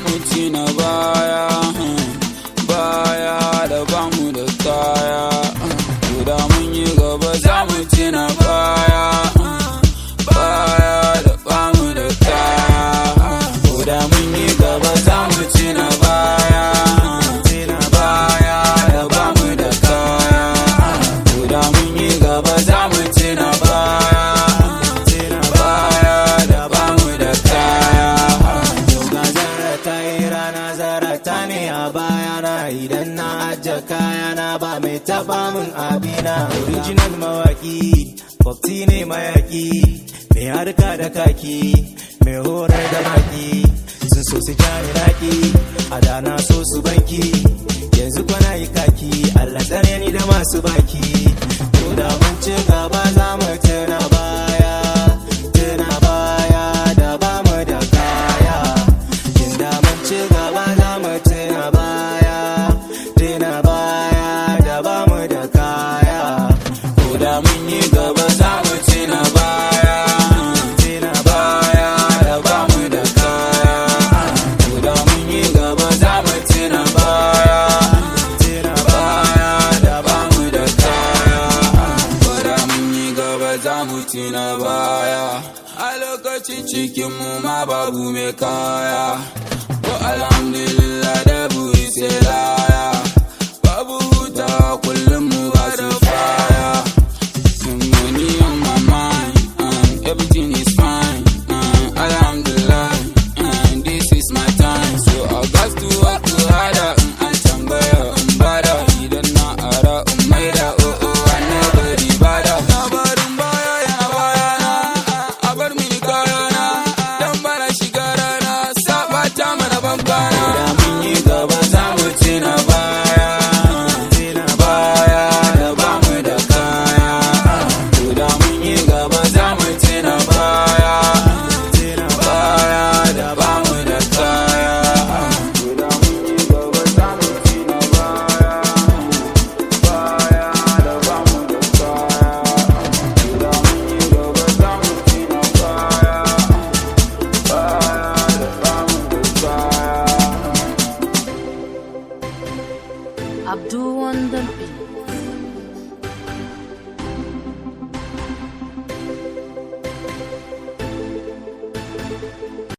mu tina baya, baya da bamu da kaya. Ko da mun yi gaba za mu tina baya, baya da bamu da kaya. Ko da mun yi gaba za mu tina baya, baya da bamu da kaya. Ko da mun yi gaba za mu tina baya, baya da bamu da kaya. Yau ga zara ta yi rana, zara ta ne a bayana. Idan na ajiye kayana ba mai taba min abina. Original mawaki, kwafti ne mayaki, mai harka da kaki, mai horar da maki. Sun so su jani raki, a da na so su banki, yanzu kwana yi kaki. Allah tsare ni da masu baki. To da mun ci gaba za mu tuna baya, tuna baya da ba mu da kaya. Inda mun ci gaba za mu tuna baya, tuna baya da ba mu da kaya. Ko da mun yi gaba za mu tina baya, Tuna baya da bamu da kaya. Ko da mun yi gaba za mu tina baya, tuna baya da bamu da kaya. Ko da mun yi gaba za mu tina baya. A lokacin cikin mu ma babu mai kaya. Ko alhamdulillah da buri sai